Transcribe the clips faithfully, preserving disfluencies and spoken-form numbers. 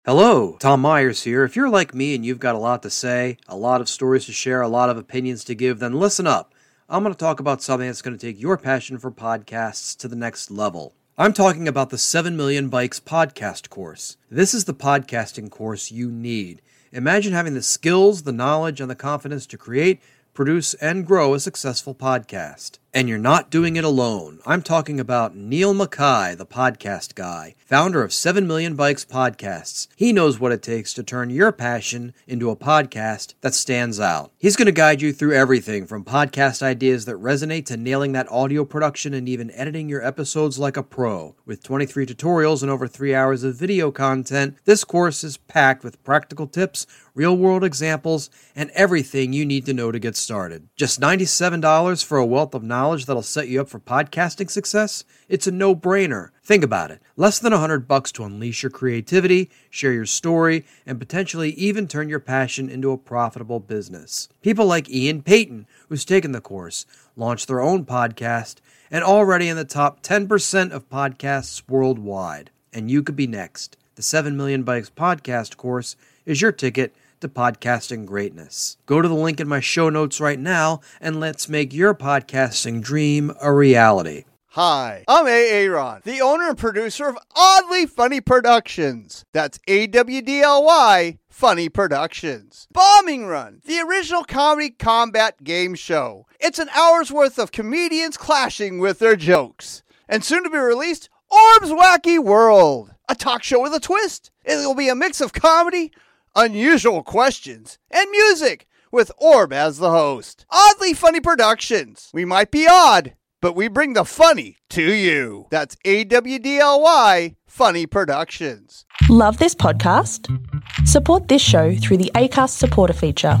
Hello, Tom Myers here. If you're like me and you've got a lot to say, a lot of stories to share, a lot of opinions to give, then listen up. I'm going to talk about something that's going to take your passion for podcasts to the next level. I'm talking about the seven million Bikes podcast course. This is the podcasting course you need. Imagine having the skills, the knowledge, and the confidence to create, produce, and grow a successful podcast. And you're not doing it alone. I'm talking about Neil Mackay, the podcast guy, founder of seven million Bikes podcasts. He knows what it takes to turn your passion into a podcast that stands out. He's going to guide you through everything from podcast ideas that resonate to nailing that audio production and even editing your episodes like a pro. With twenty-three tutorials and over three hours of video content, this course is packed with practical tips, real-world examples, and everything you need to know to get started. Just ninety-seven dollars for a wealth of knowledge that'll set you up for podcasting success? It's a no-brainer. Think about it. Less than one hundred bucks to unleash your creativity, share your story, and potentially even turn your passion into a profitable business. People like Ian Payton, who's taken the course, launched their own podcast, and already in the top ten percent of podcasts worldwide. And you could be next. The seven million Bikes podcast course is your ticket to podcasting greatness. Go to the link in my show notes right now and let's make your podcasting dream a reality. Hi, I'm A. Aaron, the owner and producer of Oddly Funny Productions. That's A W D L Y Funny Productions. Bombing Run, the original comedy combat game show. It's an hour's worth of comedians clashing with their jokes. And soon to be released, Orb's Wacky World, a talk show with a twist. It will be a mix of comedy, unusual questions, and music, with Orb as the host. Oddly Funny Productions. We might be odd, but we bring the funny to you. That's A W D L Y Funny Productions. Love this podcast? Support this show through the Acast supporter feature.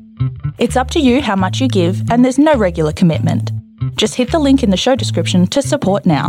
It's up to you how much you give, and there's no regular commitment. Just hit the link in the show description to support now.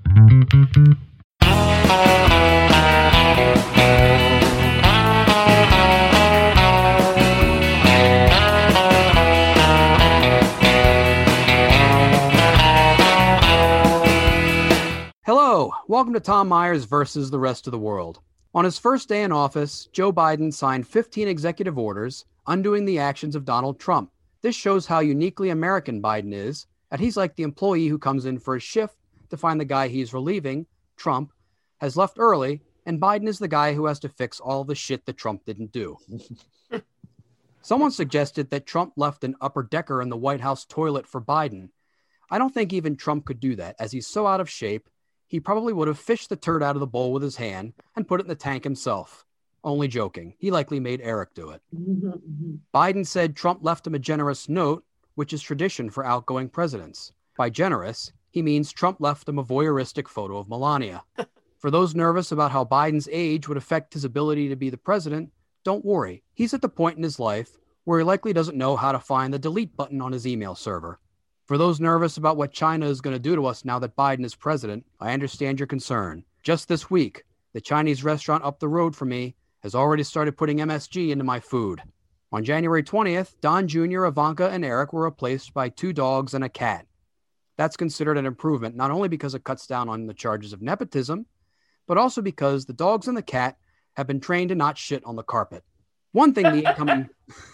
Hello, welcome to Tom Myers versus the rest of the world. On his first day in office, Joe Biden signed fifteen executive orders undoing the actions of Donald Trump. This shows how uniquely American Biden is, that he's like the employee who comes in for a shift to find the guy he's relieving, Trump, has left early, and Biden is the guy who has to fix all the shit that Trump didn't do. Someone suggested that Trump left an upper decker in the White House toilet for Biden. I don't think even Trump could do that, as he's so out of shape. He probably would have fished the turd out of the bowl with his hand and put it in the tank himself. Only joking. He likely made Eric do it. Biden said Trump left him a generous note, which is tradition for outgoing presidents. By generous, he means Trump left him a voyeuristic photo of Melania. For those nervous about how Biden's age would affect his ability to be the president, don't worry. He's at the point in his life where he likely doesn't know how to find the delete button on his email server. For those nervous about what China is going to do to us now that Biden is president, I understand your concern. Just this week, the Chinese restaurant up the road from me has already started putting M S G into my food. On January twentieth, Don Junior, Ivanka, and Eric were replaced by two dogs and a cat. That's considered an improvement, not only because it cuts down on the charges of nepotism, but also because the dogs and the cat have been trained to not shit on the carpet. One thing the incoming...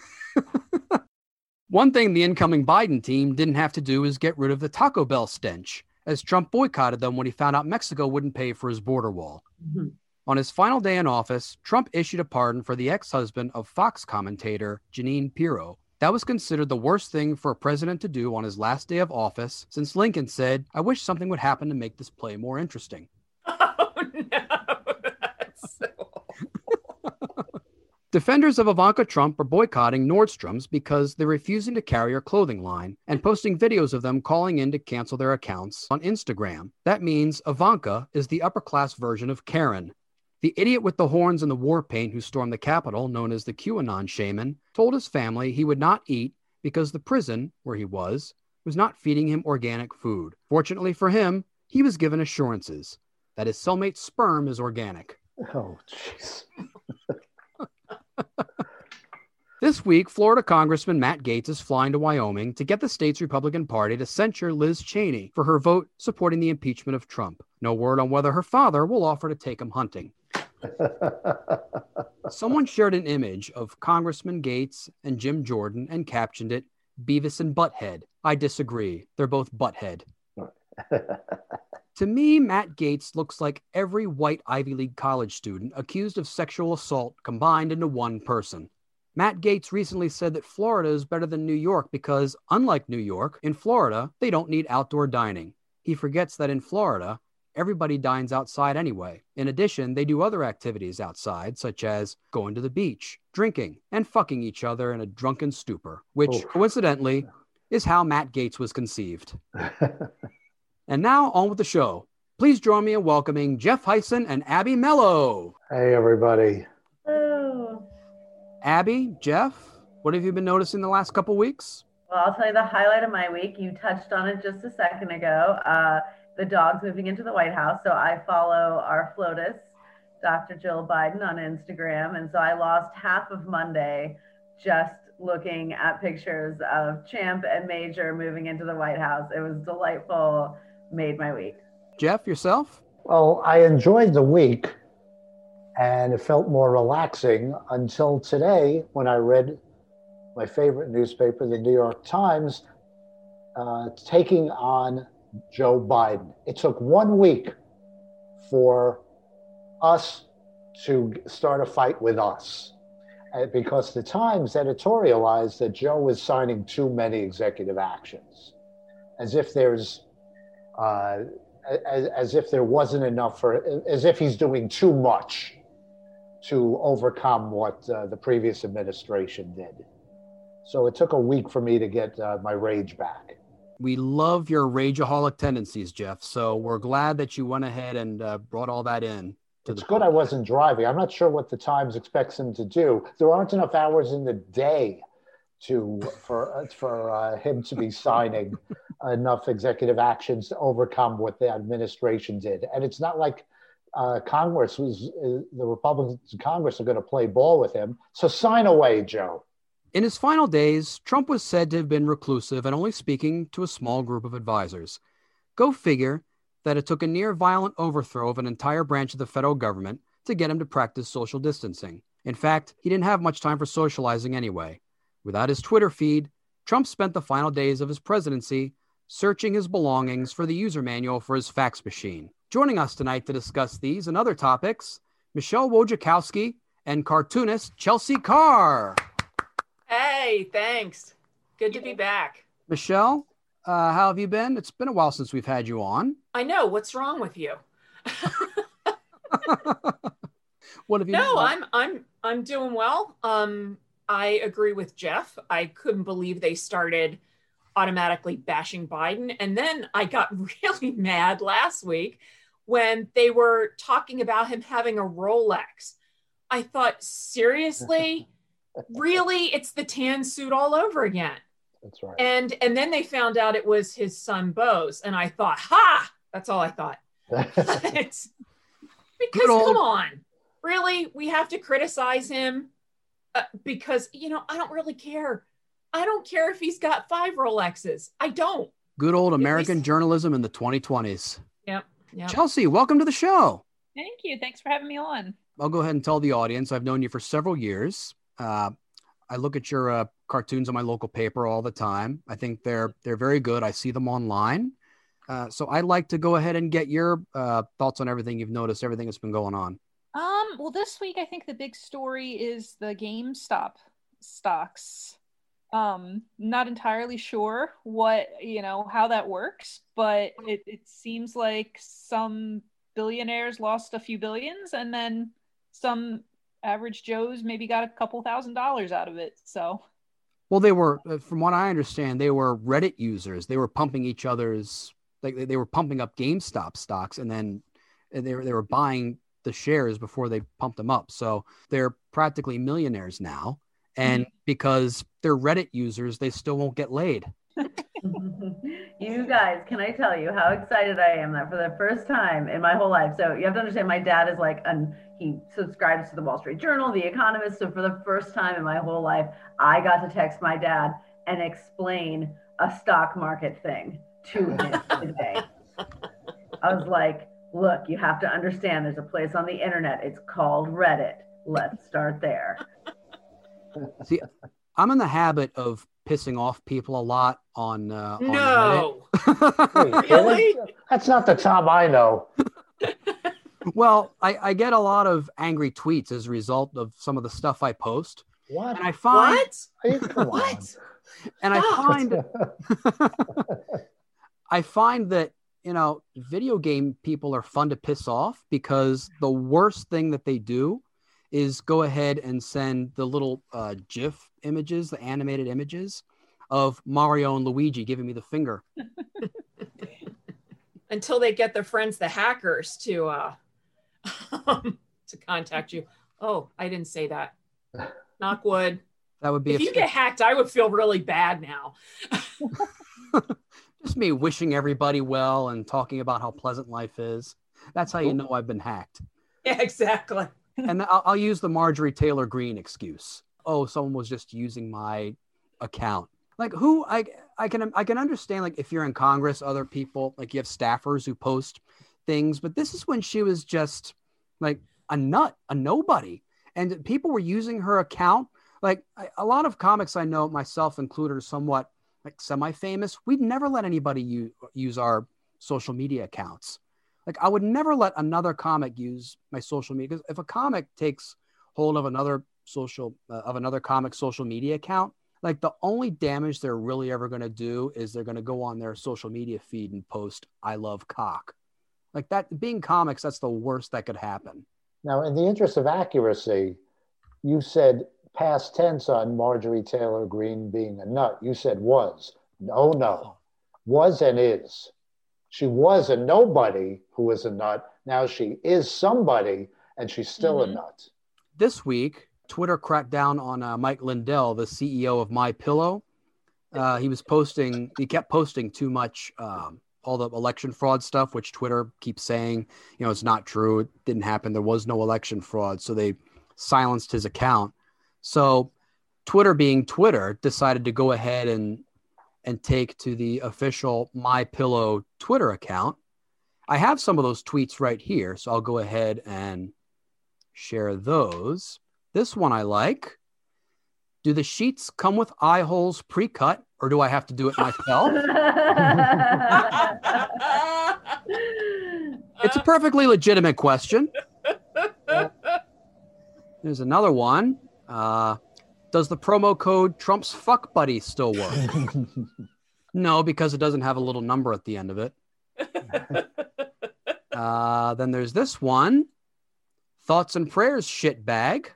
One thing the incoming Biden team didn't have to do is get rid of the Taco Bell stench, as Trump boycotted them when he found out Mexico wouldn't pay for his border wall. Mm-hmm. On his final day in office, Trump issued a pardon for the ex-husband of Fox commentator Jeanine Pirro. That was considered the worst thing for a president to do on his last day of office, since Lincoln said, "I wish something would happen to make this play more interesting." Oh, no. That's so awful. Defenders of Ivanka Trump are boycotting Nordstrom's because they're refusing to carry her clothing line and posting videos of them calling in to cancel their accounts on Instagram. That means Ivanka is the upper-class version of Karen. The idiot with the horns and the war paint who stormed the Capitol, known as the QAnon shaman, told his family he would not eat because the prison, where he was, was not feeding him organic food. Fortunately for him, he was given assurances that his cellmate's sperm is organic. Oh, jeez. This week, Florida Congressman Matt Gaetz is flying to Wyoming to get the state's Republican Party to censure Liz Cheney for her vote supporting the impeachment of Trump. No word on whether her father will offer to take him hunting. Someone shared an image of Congressman Gates and Jim Jordan and captioned it, Beavis and Butthead. I disagree. They're both Butthead. To me, Matt Gaetz looks like every white Ivy League college student accused of sexual assault combined into one person. Matt Gaetz recently said that Florida is better than New York because, unlike New York, in Florida, they don't need outdoor dining. He forgets that in Florida, everybody dines outside anyway. In addition, they do other activities outside, such as going to the beach, drinking, and fucking each other in a drunken stupor, which, oh. coincidentally, is how Matt Gaetz was conceived. And now, on with the show. Please join me in welcoming Jeff Hyson and Abby Mello. Hey, everybody. Hello. Abby, Jeff, what have you been noticing the last couple weeks? Well, I'll tell you the highlight of my week. You touched on it just a second ago. Uh, the dogs moving into the White House. So I follow our FLOTUS, Doctor Jill Biden, on Instagram. And so I lost half of Monday just looking at pictures of Champ and Major moving into the White House. It was delightful. Made my week. Jeff, yourself? Well, I enjoyed the week and it felt more relaxing until today when I read my favorite newspaper, the New York Times, uh, taking on Joe Biden. It took one week for us to start a fight with us uh, because the Times editorialized that Joe was signing too many executive actions, as if there's Uh, as, as if there wasn't enough for, as if he's doing too much to overcome what uh, the previous administration did. So it took a week for me to get uh, my rage back. We love your rageaholic tendencies, Jeff. So we're glad that you went ahead and uh, brought all that in. To it's the good podcast. I wasn't driving. I'm not sure what the Times expects him to do. There aren't enough hours in the day to for for uh, him to be signing enough executive actions to overcome what the administration did. And it's not like uh, Congress was, uh, the Republicans in Congress are going to play ball with him. So sign away, Joe. In his final days, Trump was said to have been reclusive and only speaking to a small group of advisors. Go figure that it took a near violent overthrow of an entire branch of the federal government to get him to practice social distancing. In fact, he didn't have much time for socializing anyway. Without his Twitter feed, Trump spent the final days of his presidency searching his belongings for the user manual for his fax machine. Joining us tonight to discuss these and other topics, Michelle Wojciechowski and cartoonist Chelsea Carr. Hey, thanks. Good to be back. Michelle, uh, how have you been? It's been a while since we've had you on. I know. What's wrong with you? What have you No, done? I'm I'm I'm doing well. Um, I agree with Jeff. I couldn't believe they started automatically bashing Biden. And then I got really mad last week when they were talking about him having a Rolex. I thought, seriously? Really? It's the tan suit all over again. That's right. And and then they found out it was his son Bose. And I thought, ha! That's all I thought. It's, because old- come on. Really? We have to criticize him uh, because, you know, I don't really care. I don't care if he's got five Rolexes. I don't. Good old American least- journalism in the twenty twenties. Yep. Yep. Chelsea, welcome to the show. Thank you. Thanks for having me on. I'll go ahead and tell the audience I've known you for several years. Uh, I look at your uh, cartoons on my local paper all the time. I think they're they're very good. I see them online. Uh, so I'd like to go ahead and get your uh, thoughts on everything you've noticed, everything that's been going on. Um, well, this week, I think the big story is the GameStop stocks. Um, not entirely sure what, you know, how that works, but it, it seems like some billionaires lost a few billions and then some average Joes maybe got a couple thousand dollars out of it. So, Well, they were, uh, from what I understand, they were Reddit users. They were pumping each other's, like they, they were pumping up GameStop stocks, and then they were, they were buying the shares before they pumped them up. So they're practically millionaires now. And mm-hmm. because they're Reddit users, they still won't get laid. You guys, can I tell you how excited I am that for the first time in my whole life, so you have to understand my dad is like, an, he subscribes to the Wall Street Journal, The Economist. So for the first time in my whole life, I got to text my dad and explain a stock market thing to him today. I was like, look, you have to understand there's a place on the internet. It's called Reddit. Let's start there. See, I'm in the habit of pissing off people a lot on uh, No. on Reddit. Really? That's not the Tom I know. Well, I, I get a lot of angry tweets as a result of some of the stuff I post. What? And I find What? Are you- come on. What? and I Stop. find I find that, you know, video game people are fun to piss off because the worst thing that they do is go ahead and send the little uh, GIF images, the animated images of Mario and Luigi giving me the finger. Until they get their friends, the hackers, to uh, to contact you. Oh, I didn't say that. Knock wood. That would be If a you get hacked, I would feel really bad now. just me wishing everybody well and talking about how pleasant life is. That's how you know I've been hacked. Yeah, exactly. And I'll, I'll use the Marjorie Taylor Greene excuse. Oh, someone was just using my account. Like who I I can I can understand, like if you're in Congress, other people, like you have staffers who post things, but this is when she was just like a nut, a nobody, and people were using her account. Like I, a lot of comics I know, myself included, are somewhat like semi-famous. We'd never let anybody use, use our social media accounts. Like I would never let another comic use my social media, because if a comic takes hold of another social uh, of another comic social media account, like the only damage they're really ever going to do is they're going to go on their social media feed and post "I love cock." Like that, being comics, that's the worst that could happen. Now, in the interest of accuracy, you said past tense on Marjorie Taylor Greene being a nut. You said was. No, no. Was and is. She was a nobody who was a nut. Now she is somebody, and she's still Mm-hmm. a nut. This week, Twitter cracked down on uh, Mike Lindell, the C E O of MyPillow. Uh, he was posting, he kept posting too much, um, all the election fraud stuff, which Twitter keeps saying, you know, it's not true. It didn't happen. There was no election fraud. So they silenced his account. So Twitter, being Twitter, decided to go ahead and and take to the official MyPillow Twitter account. I have some of those tweets right here, so I'll go ahead and share those. This one I like. Do the sheets come with eye holes pre-cut, or do I have to do it myself? It's a perfectly legitimate question. There's another one. Uh, does the promo code Trump's Fuck Buddy still work? No, because it doesn't have a little number at the end of it. Uh, then there's this one. Thoughts and prayers, shit bag.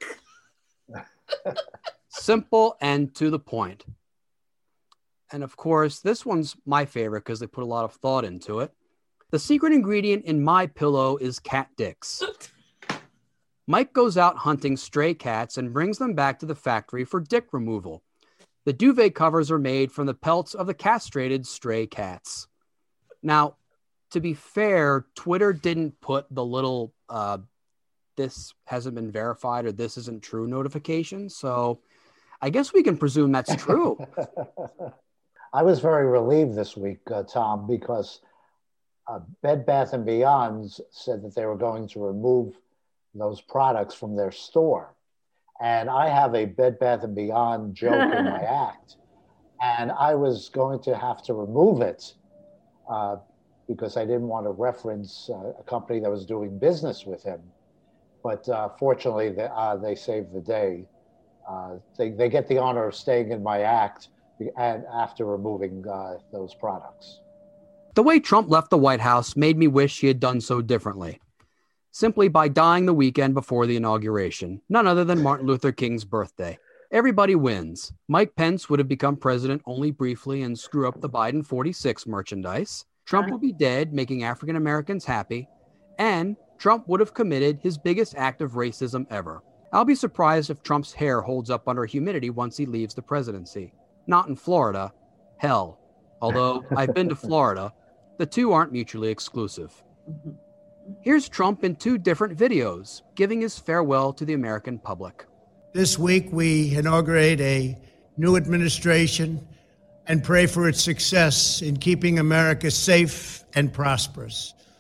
Simple and to the point. And of course, this one's my favorite because they put a lot of thought into it. The secret ingredient in MyPillow is cat dicks. Mike goes out hunting stray cats and brings them back to the factory for dick removal. The duvet covers are made from the pelts of the castrated stray cats. Now, to be fair, Twitter didn't put the little uh, this hasn't been verified or this isn't true notification. So I guess we can presume that's true. I was very relieved this week, uh, Tom, because uh, Bed Bath and Beyond said that they were going to remove those products from their store. And I have a Bed Bath and Beyond joke in my act. And I was going to have to remove it uh, because I didn't want to reference uh, a company that was doing business with him. But uh, fortunately, they, uh, they saved the day. Uh, they, they get the honor of staying in my act and after removing uh, those products. The way Trump left the White House made me wish he had done so differently. Simply by dying the weekend before the inauguration, none other than Martin Luther King's birthday. Everybody wins. Mike Pence would have become president only briefly and screw up the Biden forty-six merchandise. Trump would be dead, making African Americans happy. And Trump would have committed his biggest act of racism ever. I'll be surprised if Trump's hair holds up under humidity once he leaves the presidency. Not in Florida. Hell. Although I've been to Florida, the two aren't mutually exclusive. Here's Trump in two different videos, giving his farewell to the American public. This week, we inaugurate a new administration and pray for its success in keeping America safe and prosperous.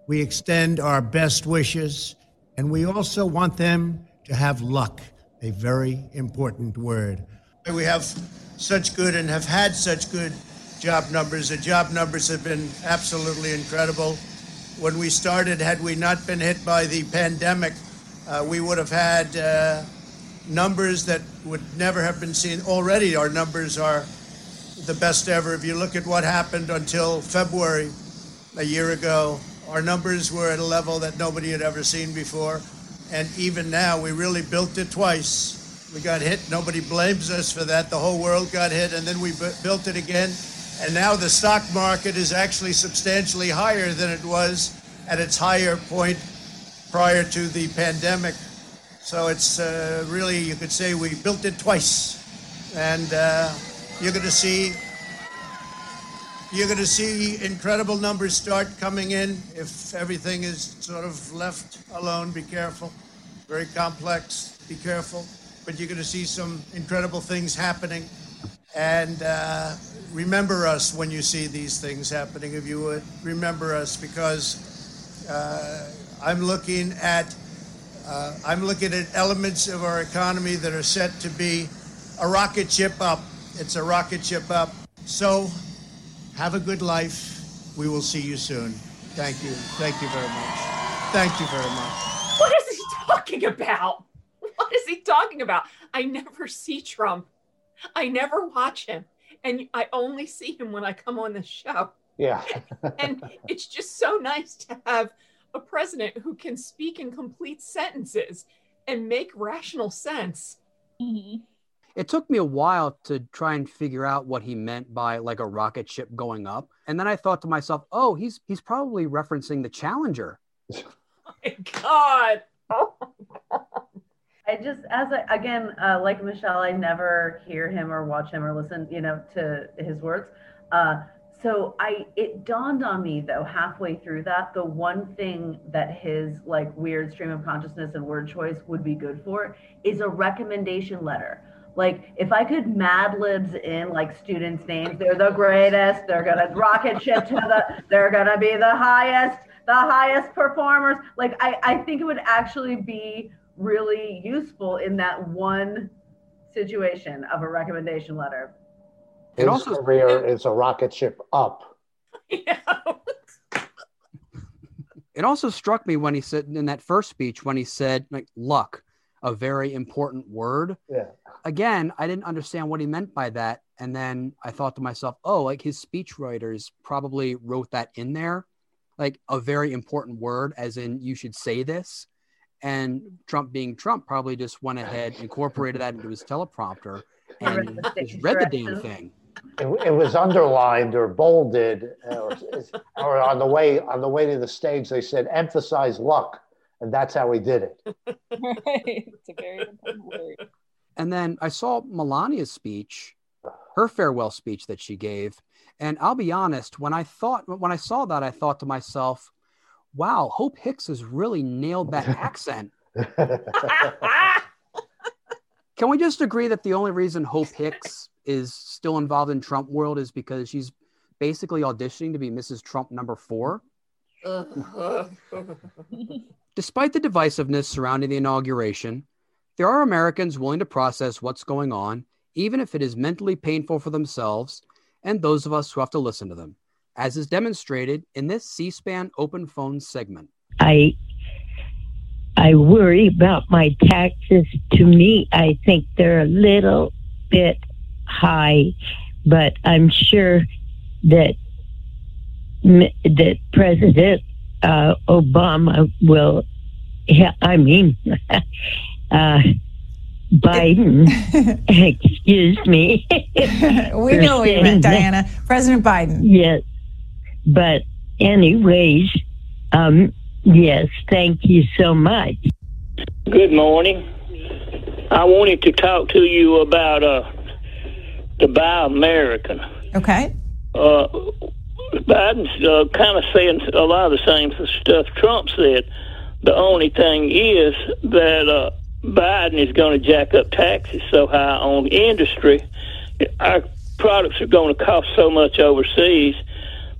we extend our best wishes, and we also want them to have luck, a very important word. We have such good and have had such good job numbers. The job numbers have been absolutely incredible. When we started, had we not been hit by the pandemic, uh, we would have had uh, numbers that would never have been seen. Already our numbers are the best ever. If you look at what happened until February a year ago, our numbers were at a level that nobody had ever seen before. And even now, we really built it twice. We got hit. Nobody blames us for that. The whole world got hit, and then we b- built it again. And now the stock market is actually substantially higher than it was at its higher point prior to the pandemic. So it's uh, really, you could say we built it twice. And uh, you're going to see, you're going to see incredible numbers start coming in if everything is sort of left alone. Be careful. Very complex. Be careful. But you're going to see some incredible things happening. And uh, remember us when you see these things happening, if you would. Remember us, because uh, I'm looking at uh, I'm looking at elements of our economy that are set to be a rocket ship up. It's a rocket ship up. So have a good life. We will see you soon. Thank you. Thank you very much. Thank you very much. What is he talking about? What is he talking about? I never see Trump. I never watch him. And I only see him when I come on the show. Yeah. And it's just so nice to have a president who can speak in complete sentences and make rational sense. Mm-hmm. It took me a while to try and figure out what he meant by like a rocket ship going up. And then I thought to myself, oh, he's he's probably referencing the Challenger. Oh my God. Oh my God. I just, as I, again, uh, like Michelle, I never hear him or watch him or listen, you know, to his words. Uh, so I, it dawned on me though, halfway through that, the one thing that his like weird stream of consciousness and word choice would be good for is a recommendation letter. Like if I could Mad Libs in like students' names, they're the greatest, they're gonna rocket ship to the, they're gonna be the highest, the highest performers. Like I, I think it would actually be really useful in that one situation of a recommendation letter. His It also- career is a rocket ship up. Yeah. It also struck me when he said in that first speech, when he said like luck, a very important word. Yeah. Again, I didn't understand what he meant by that. And then I thought to myself, oh, like his speechwriters probably wrote that in there, like a very important word, as in you should say this. And Trump being Trump probably just went ahead, incorporated that into his teleprompter and just read the damn thing. It, it was underlined or bolded, or, or on the way on the way to the stage, they said emphasize luck, and that's how he did it. Right. It's a very important word. And then I saw Melania's speech, her farewell speech that she gave, and I'll be honest, when I thought when I saw that, I thought to myself, wow, Hope Hicks has really nailed that accent. Can we just agree that the only reason Hope Hicks is still involved in Trump world is because she's basically auditioning to be Missus Trump number four? Despite the divisiveness surrounding the inauguration, there are Americans willing to process what's going on, even if it is mentally painful for themselves and those of us who have to listen to them, as is demonstrated in this C-SPAN open phone segment. I I worry about my taxes. To me, I think they're a little bit high, but I'm sure that that President uh, Obama will. I mean, uh, Biden. excuse me. We know what you meant, Diana. President Biden. Yes. But anyways, um, yes, thank you so much. Good morning. I wanted to talk to you about uh, the Buy American. Okay. Uh, Biden's uh, kind of saying a lot of the same stuff Trump said. The only thing is that uh, Biden is going to jack up taxes so high on the industry. Our products are going to cost so much overseas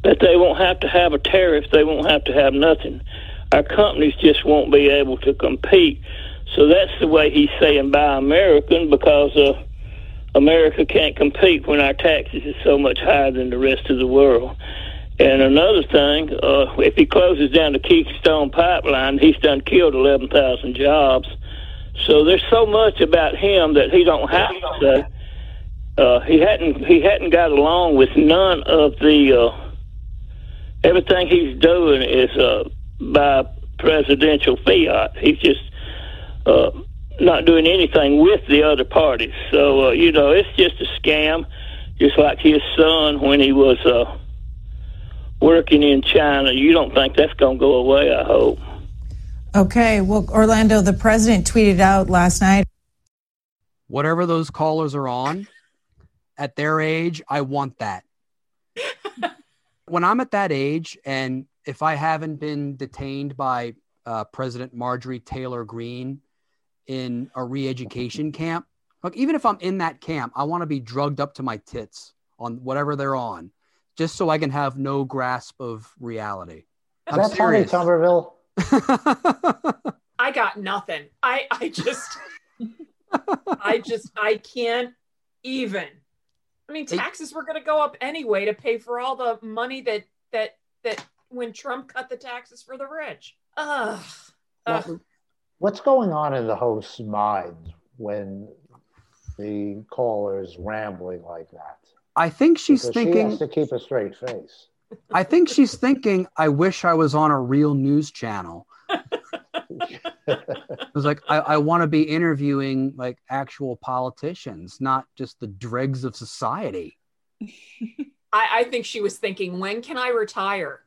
that they won't have to have a tariff, they won't have to have nothing. Our companies just won't be able to compete. So that's the way he's saying buy American, because uh, America can't compete when our taxes is so much higher than the rest of the world. And another thing, uh, if he closes down the Keystone Pipeline, he's done killed eleven thousand jobs. So there's so much about him that he don't have to say. Uh, he hadn't he hadn't got along with none of the uh, everything he's doing is uh, by presidential fiat. He's just uh, not doing anything with the other parties. So uh, you know, it's just a scam, just like his son when he was uh, working in China. You don't think that's going to go away? I hope. Okay, well, Orlando, the president tweeted out last night. Whatever those callers are on, at their age, I want that. When I'm at that age, and if I haven't been detained by uh, President Marjorie Taylor Greene in a re-education camp, like even if I'm in that camp, I want to be drugged up to my tits on whatever they're on, just so I can have no grasp of reality. Is I'm that Tommy serious. Tuberville? I got nothing. I, I just, I just, I can't even. I mean, taxes were going to go up anyway to pay for all the money that, that, that when Trump cut the taxes for the rich. Ugh. Ugh. What's going on in the host's mind when the caller is rambling like that? I think she's Because thinking. she has to keep a straight face. I think she's thinking, I wish I was on a real news channel. It was like, I, I want to be interviewing like actual politicians, not just the dregs of society. I, I think she was thinking, when can I retire?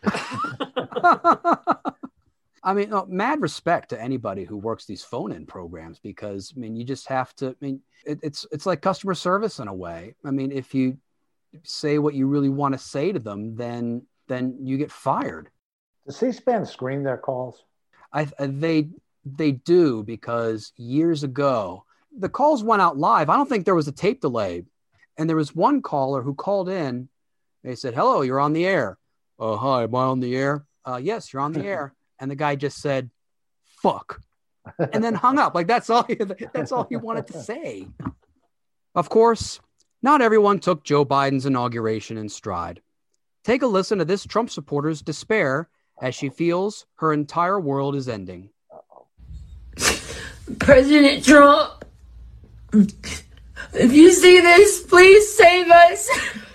I mean, no, mad respect to anybody who works these phone-in programs, because I mean, you just have to. I mean, it, it's it's like customer service in a way. I mean, if you say what you really want to say to them, then then you get fired. Does C-SPAN screen their calls? I they they do, because years ago the calls went out live. I don't think there was a tape delay, and there was one caller who called in. They said, "Hello, you're on the air." "Oh, hi, am I on the air?" Uh, "Yes, you're on the air." And the guy just said, "Fuck," and then hung up. Like that's all. He, that's all he wanted to say. Of course, not everyone took Joe Biden's inauguration in stride. Take a listen to this Trump supporter's despair as she feels her entire world is ending. President Trump, if you see this, please save us.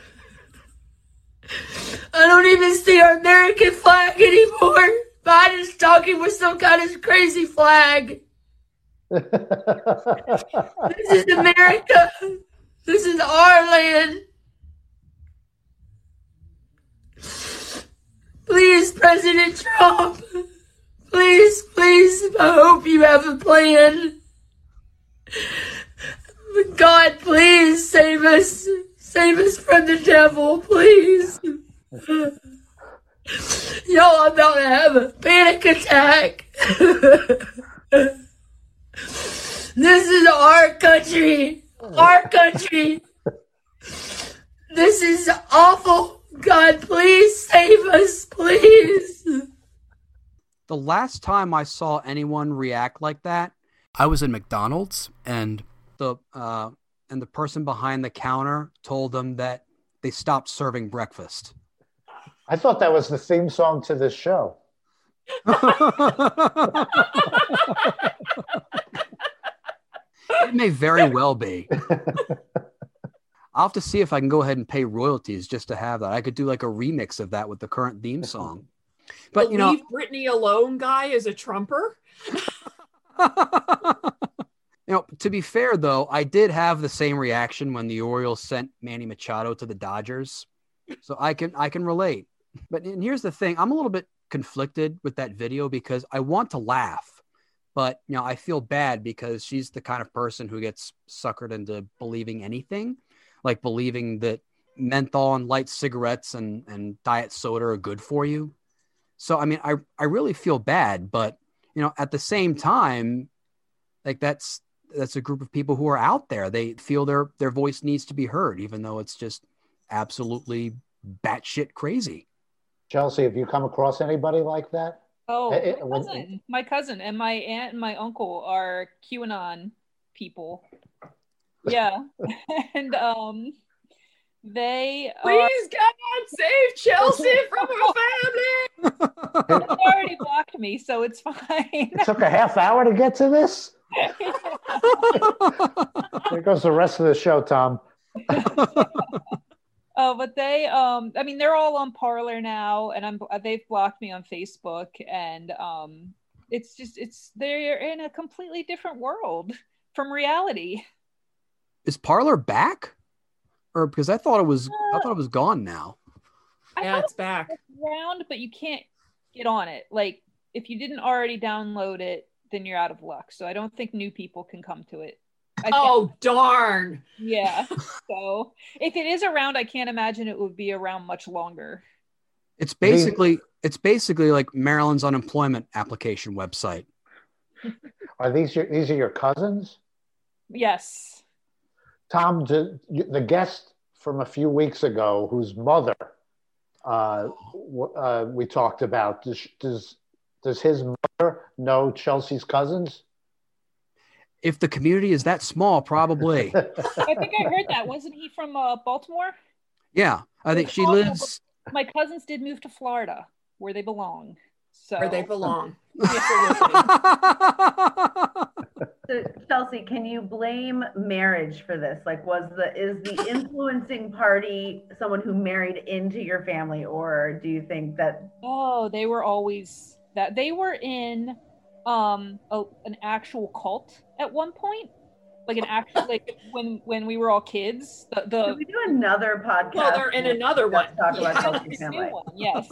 I don't even see our American flag anymore. Biden's talking with some kind of crazy flag. This is America. This is our land. Please, President Trump. Please, please, I hope you have a plan. God, please save us. Save us from the devil, please. Y'all, I'm about to have a panic attack. This is our country. Our country. This is awful. God, please save us, please. The last time I saw anyone react like that, I was in McDonald's, and the uh, and the person behind the counter told them that they stopped serving breakfast. I thought that was the theme song to this show. It may very well be. I'll have to see if I can go ahead and pay royalties just to have that. I could do like a remix of that with the current theme song. But the you know, leave Brittany alone guy is a Trumper. You know, to be fair though, I did have the same reaction when the Orioles sent Manny Machado to the Dodgers, so I can I can relate. But and here's the thing: I'm a little bit conflicted with that video because I want to laugh, but you know, I feel bad because she's the kind of person who gets suckered into believing anything, like believing that menthol and light cigarettes and and diet soda are good for you. So I mean, I I really feel bad, but you know, at the same time, like that's. That's a group of people who are out there. They feel their, their voice needs to be heard, even though it's just absolutely batshit crazy. Chelsea, have you come across anybody like that? Oh, Eh, eh, my when- cousin, my cousin and my aunt and my uncle are QAnon people. Yeah, and um, they are, Please, God, save Chelsea from her family. they already blocked me, so it's fine. It took a half hour to get to this? There goes the rest of the show, Tom. Oh, but they, um, I mean, they're all on Parler now, and I'm they've blocked me on Facebook, and um, it's just it's they're in a completely different world from reality. Is Parler back? Or because I thought it was I thought it was gone now. I Yeah, thought it's it back. was around, but you can't get on it. Like if you didn't already download it, then you're out of luck. So I don't think new people can come to it. I Oh, think, darn. yeah. So if it is around, I can't imagine it would be around much longer. It's basically it's basically like Maryland's unemployment application website. Are these your, these are your cousins? Yes. Tom, do, the guest from a few weeks ago, whose mother uh, w- uh, we talked about, does, does does his mother know Chelsea's cousins? If the community is that small, probably. I think I heard that. Wasn't he from uh, Baltimore? Yeah, I think she lives. My cousins did move to Florida, where they belong. So Where they belong. So, Chelsea, can you blame marriage for this? Like, was the is the influencing party someone who married into your family, or do you think that? Oh, they were always that they were in um a, an actual cult at one point, like an actual like when when we were all kids. The, the Can we do another podcast? Well, they're in where another we one. Talk about Yeah, Chelsea's this family. new one, yes.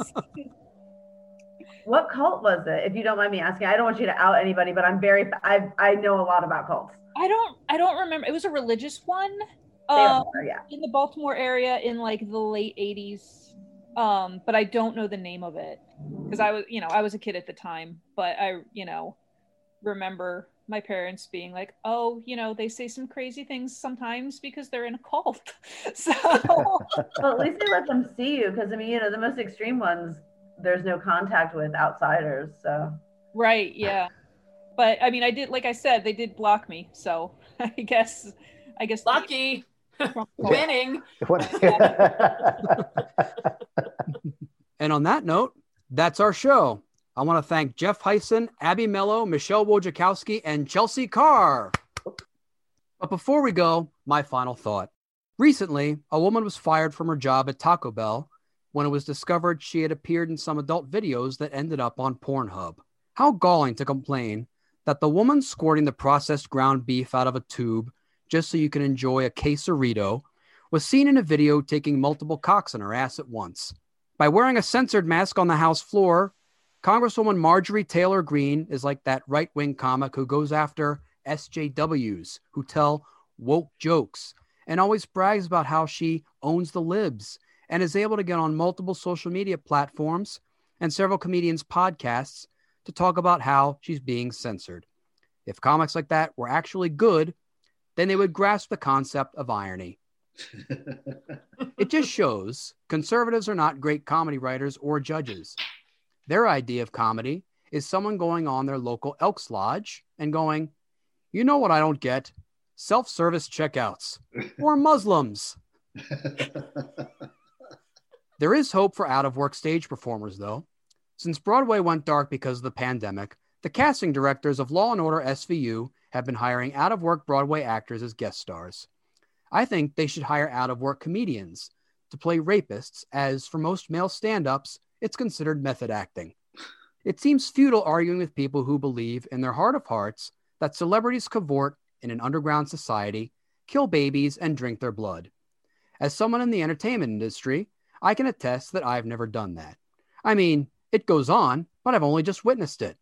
What cult was it? If you don't mind me asking, I don't want you to out anybody, but I'm very I I know a lot about cults. I don't I don't remember. It was a religious one. They Um, are, yeah. in the Baltimore area in like the late eighties. Um, but I don't know the name of it because I was, you know, I was a kid at the time. But I, you know, remember my parents being like, "Oh, you know, they say some crazy things sometimes because they're in a cult." So, Well, at least they let them see you, because I mean, you know, the most extreme ones, there's no contact with outsiders. So right, yeah. But I mean, I did, like I said, they did block me. So I guess, I guess Lucky. Winning. And on that note, that's our show. I want to thank Jeff Heisen, Abby Mello, Michelle Wojciechowski, and Chelsea Carr. But before we go, my final thought. Recently, a woman was fired from her job at Taco Bell when it was discovered she had appeared in some adult videos that ended up on Pornhub. How galling to complain that the woman squirting the processed ground beef out of a tube just so you can enjoy a quesarito was seen in a video taking multiple cocks in her ass at once. By wearing a censored mask on the House floor, Congresswoman Marjorie Taylor Greene is like that right-wing comic who goes after S J Ws who tell woke jokes and always brags about how she owns the libs and is able to get on multiple social media platforms and several comedians' podcasts to talk about how she's being censored. If comics like that were actually good, then they would grasp the concept of irony. It just shows conservatives are not great comedy writers or judges. Their idea of comedy is someone going on their local Elks Lodge and going, "You know what I don't get? Self-service checkouts or Muslims." There is hope for out-of-work stage performers, though. Since Broadway went dark because of the pandemic, the casting directors of Law and Order S V U have been hiring out-of-work Broadway actors as guest stars. I think they should hire out-of-work comedians to play rapists, as for most male stand-ups, it's considered method acting. It seems futile arguing with people who believe in their heart of hearts that celebrities cavort in an underground society, kill babies, and drink their blood. As someone in the entertainment industry, I can attest that I've never done that. I mean, it goes on, but I've only just witnessed it.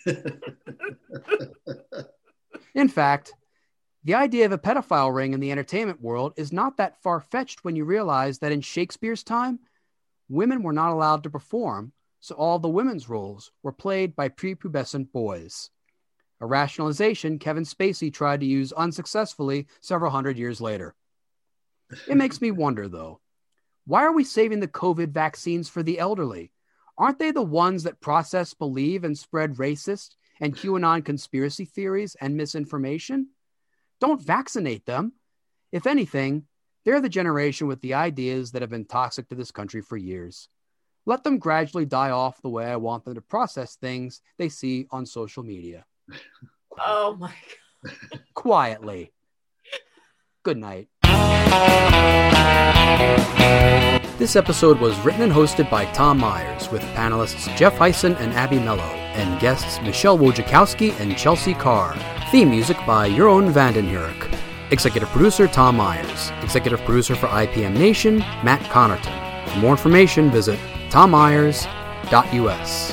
In fact, the idea of a pedophile ring in the entertainment world is not that far-fetched when you realize that in Shakespeare's time, women were not allowed to perform, so all the women's roles were played by prepubescent boys. A rationalization Kevin Spacey tried to use unsuccessfully several hundred years later. It makes me wonder, though, Why are we saving the COVID vaccines for the elderly? Aren't they the ones that process, believe, and spread racist and QAnon conspiracy theories and misinformation? Don't vaccinate them. If anything, they're the generation with the ideas that have been toxic to this country for years. Let them gradually die off the way I want them to process things they see on social media. Oh my God. Quietly. Good night. This episode was written and hosted by Tom Myers, with panelists Jeff Heisen and Abby Mello, and guests Michelle Wojciechowski and Chelsea Carr. Theme music by Jeroen Vandenhurk. Executive producer Tom Myers. Executive producer for I P M Nation, Matt Connerton. For more information, visit tom myers dot u s.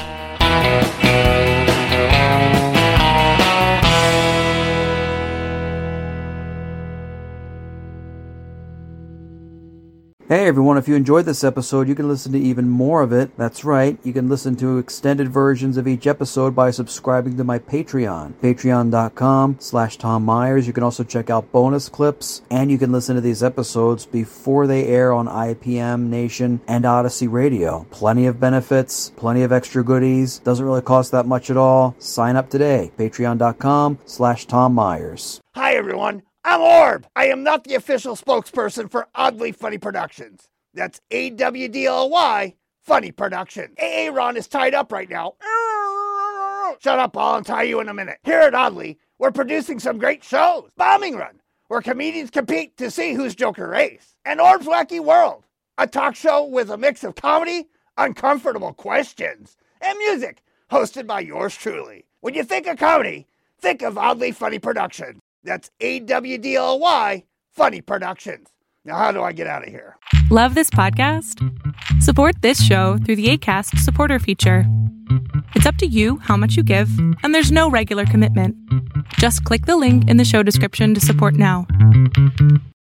Hey everyone, if you enjoyed this episode, you can listen to even more of it. That's right, you can listen to extended versions of each episode by subscribing to my Patreon, patreon.com slash Tom Myers. You can also check out bonus clips, and you can listen to these episodes before they air on I P M Nation and Odyssey Radio. Plenty of benefits, plenty of extra goodies. Doesn't really cost that much at all. Sign up today, patreon.com slash Tom Myers. Hi, everyone. I'm Orb. I am not the official spokesperson for Oddly Funny Productions. That's A W D L Y Funny Productions. Aaron is tied up right now. Shut up, I'll untie you in a minute. Here at Oddly, we're producing some great shows. Bombing Run, where comedians compete to see who's Joker Race. And Orb's Wacky World, a talk show with a mix of comedy, uncomfortable questions, and music, hosted by yours truly. When you think of comedy, think of Oddly Funny Productions. That's A W D L Y Funny Productions. Now, how do I get out of here? Love this podcast? Support this show through the Acast supporter feature. It's up to you how much you give, and there's no regular commitment. Just click the link in the show description to support now.